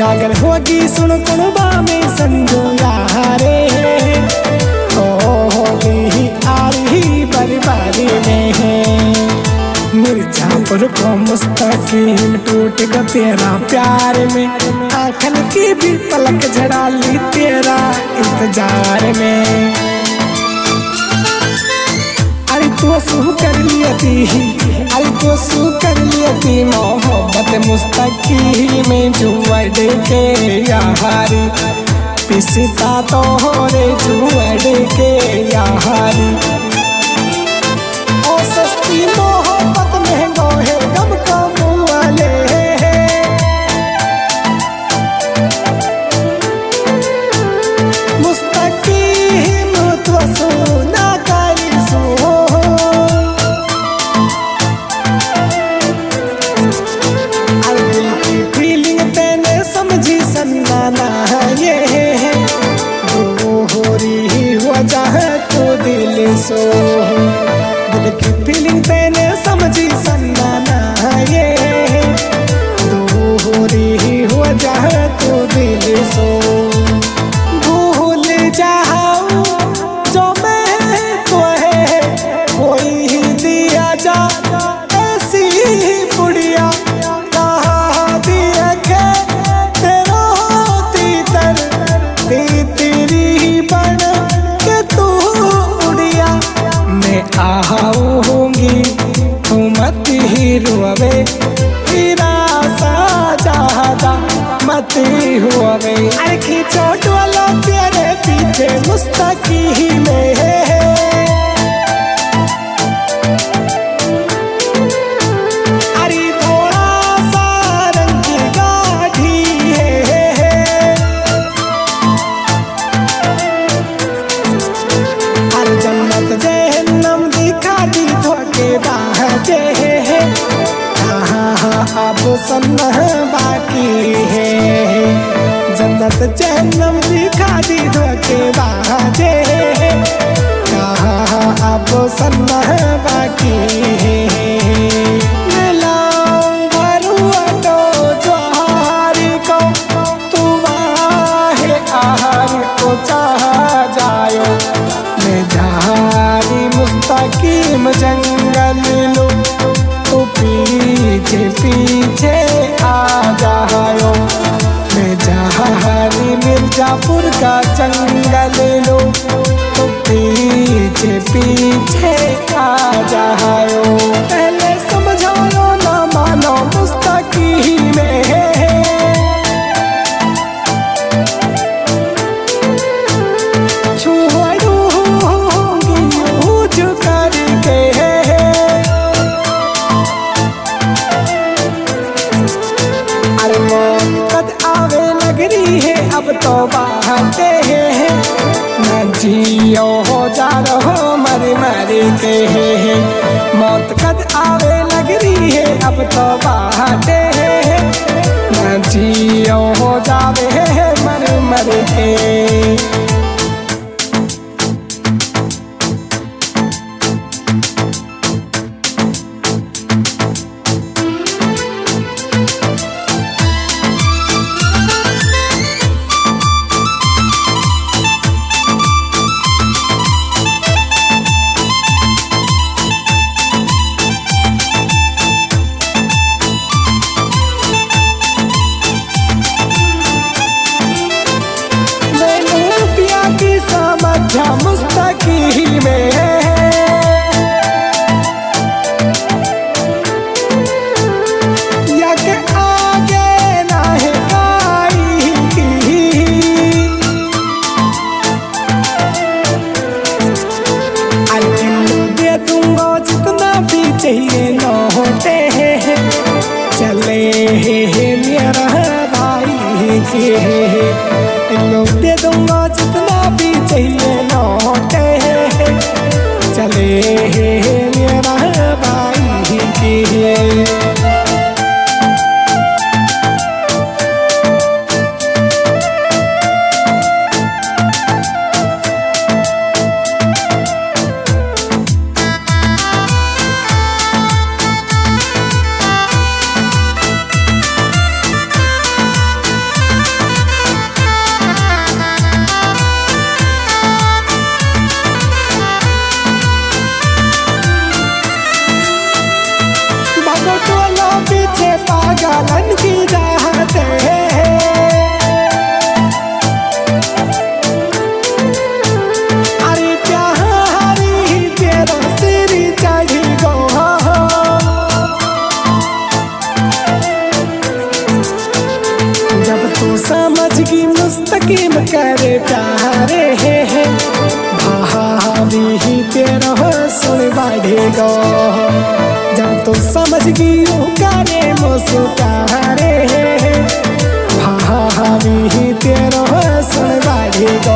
जागर होगी सुन कुणबा में संजो यारे, ओ होली आ रही बरबारी में है। मिर्जापुर को मुस्तकीम टूट गया तेरा प्यार में, आंखन की भी पलक झड़ा ली तेरा इंतजार में। अरे तो सू कर लिया थी, अरे तो सू कर लिया थी मोहब्बत मुस्तकीम में जुआ दे के यारी, पिसता तो हो रे जुआ दे के यारी। ओ सस्ती मोहब्बत महंगो है गम का मुआले, मुस्तकीम तो सुना करी सो। अरे दिल की फीलिंग तेने समझी सन्नाना ये है, जो हो रही वजह तो दिल सो। दिल की फीलिंग तेने समझी सन्नाना ये, दो हो रही वजह तो दिल सो। भूल जाऊं जो मैं तो है कोई ही दिया जा ऐसी बुढ़िया, कहा दिया के तेरा तीतर तेरी बन के तू उड़िया। मैं आऊंगी तू मत ही रोवे, तेरा साजा मत ही रोवे। अरे खींचो डोला तेरे पीछे मुस्तकीम में है, अरे थोड़ा सा रंग की गाढ़ी है। अरे जन्नत जहन्नम दिखा दी धोखे बाजे, हाँ अब सुनना बाकी है। जन्नत जहन्नम दिखा दी धोखे बाजे, हाँ अब सुनना बाकी है। मिलाऊं भरुआ तो जोहारी को, तू वाहे आहार को चाह जायो। मैं जारी मुस्तकीम जंगल लो, तो पीछे पीछे आ जायो। मैं जहारी मिर्जापुर का जंगल लो, तो पीछे पीछे आ जायो। पहले समझो ना मानो मुस्तकीम में है, छोड़ूंगी यूज करके। अरे मौत कद आवे लग रही है अब तो बातें हैं, न जियो हो जा रहो मर मर के। मौत कद आवे लग रही है अब तो बातें हैं, न जियो हो जावे मर मर के। मुस्तकीम में या के आगे ना है काई, अरे दे दूंगा जितना भी चाहिए न होते हैं। चले मेरा भाई के लोग दे दूंगा जितना भी चाहिए लौटे, चले मेरा भाई के। बजगियो करे मुस्कारे भाभी तेरो सुन बाढ़ी गो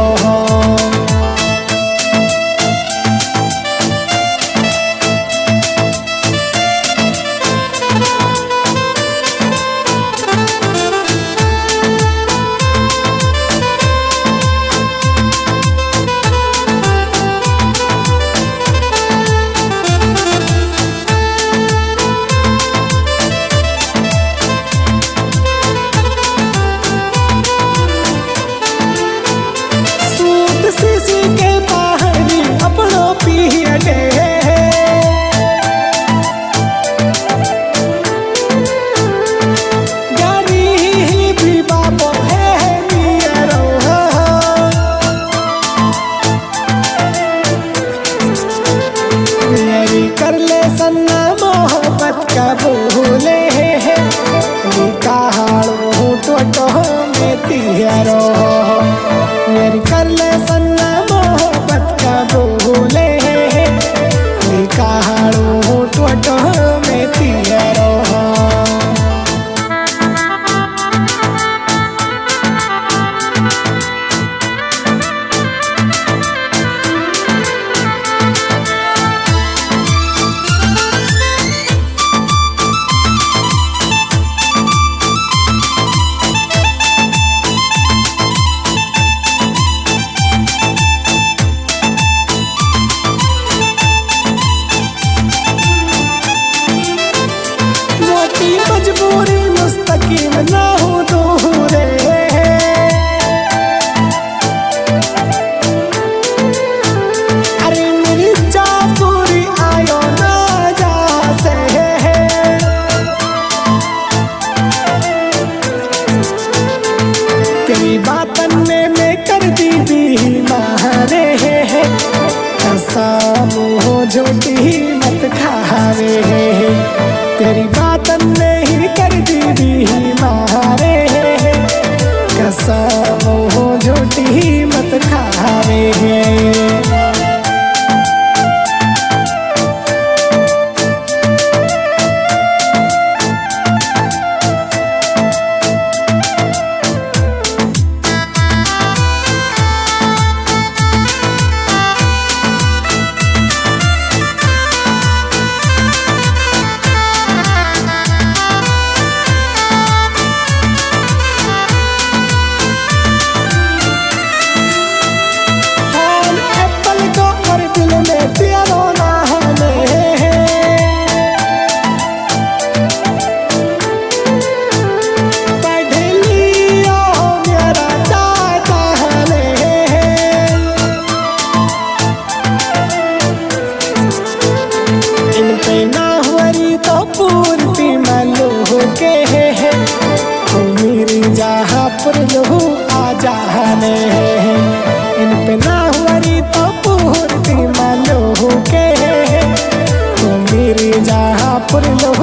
सीसी के बाहरी अपनों पियडे गाड़ी भी बाबो है मियरो मेरी कर ले सन्ना मोहब्बत का बोले निकालो टोटो में तिहरो मेरी कर ले सन्ना मोहब्बत का बोले निकालो टोटो में तिहरो मजबूरी मुस्तकीम ना हो दूरे अरे मेरी चापूरी आयो ना जा से तेरी बातन ने में कर दी बीमारे कसम हो झूठी मत खावे तेरी बातन ने ही कर दी बीमारे कसम हो झूठी मत खावे पूर्ति मलो के तो मेरी जहाँ पर लो आ जाने इन पे ना हुई तो पूर्ति मलो के तो मेरी जहाँ पर लो